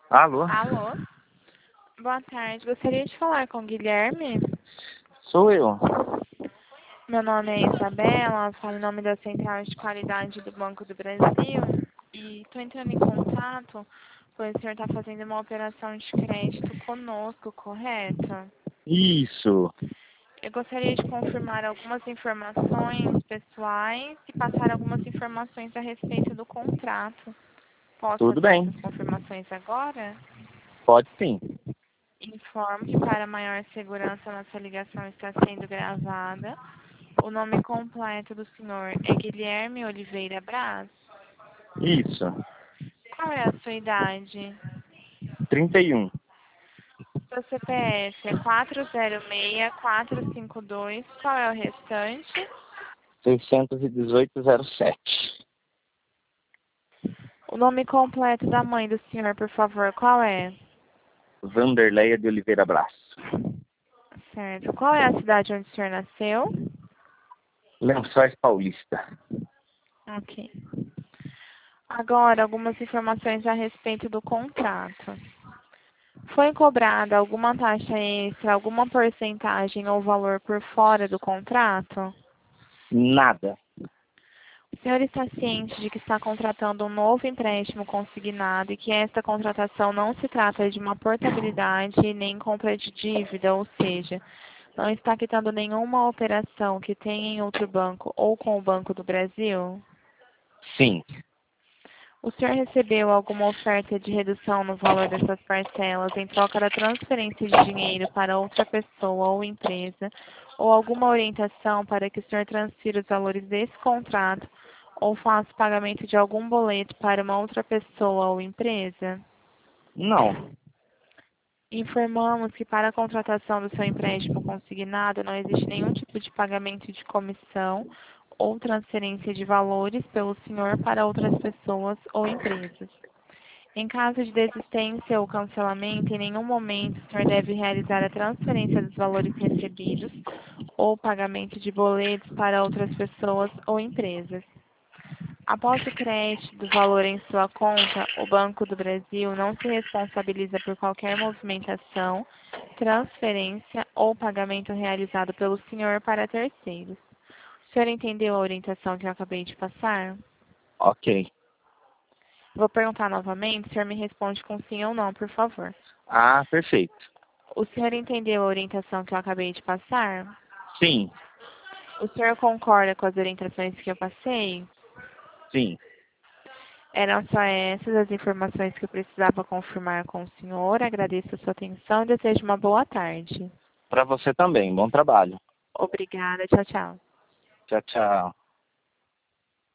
Alô? Alô? Boa tarde. Gostaria de falar com o Guilherme. Sou eu. Meu nome é Isabela, falo em nome da Central de Qualidade do Banco do Brasil e estou entrando em contato pois o senhor está fazendo uma operação de crédito conosco, correto? Isso. Eu gostaria de confirmar algumas informações pessoais e passar algumas informações a respeito do contrato. Posso Tudo fazer bem. essas confirmações agora? Pode sim. Informo que para maior segurança nossa ligação está sendo gravada. O nome completo do senhor é Guilherme Oliveira Braz. Isso. Qual é a sua idade? 31. Seu CPF é 406452. Qual é o restante? 618,07. O nome completo da mãe do senhor, por favor, qual é? Vanderleia de Oliveira Brás. Certo. Qual é a cidade onde o senhor nasceu? Lençóis Paulista. Ok. Agora, algumas informações a respeito do contrato. Foi cobrada alguma taxa extra, alguma porcentagem ou valor por fora do contrato? Nada. O senhor está ciente de que está contratando um novo empréstimo consignado e que esta contratação não se trata de uma portabilidade nem compra de dívida, ou seja, não está quitando nenhuma operação que tenha em outro banco ou com o Banco do Brasil? Sim. O senhor recebeu alguma oferta de redução no valor dessas parcelas em troca da transferência de dinheiro para outra pessoa ou empresa, ou alguma orientação para que o senhor transfira os valores desse contrato ou faça o pagamento de algum boleto para uma outra pessoa ou empresa? Não. Informamos que para a contratação do seu empréstimo consignado não existe nenhum tipo de pagamento de comissão ou transferência de valores pelo senhor para outras pessoas ou empresas. Em caso de desistência ou cancelamento, em nenhum momento o senhor deve realizar a transferência dos valores recebidos ou pagamento de boletos para outras pessoas ou empresas. Após o crédito do valor em sua conta, o Banco do Brasil não se responsabiliza por qualquer movimentação, transferência ou pagamento realizado pelo senhor para terceiros. O senhor entendeu a orientação que eu acabei de passar? Ok. Vou perguntar novamente, o senhor me responde com sim ou não, por favor. Ah, perfeito. O senhor entendeu a orientação que eu acabei de passar? Sim. O senhor concorda com as orientações que eu passei? Sim. Eram só essas as informações que eu precisava confirmar com o senhor. Agradeço a sua atenção e desejo uma boa tarde. Para você também. Bom trabalho. Obrigada. Tchau, tchau. Tchau, tchau.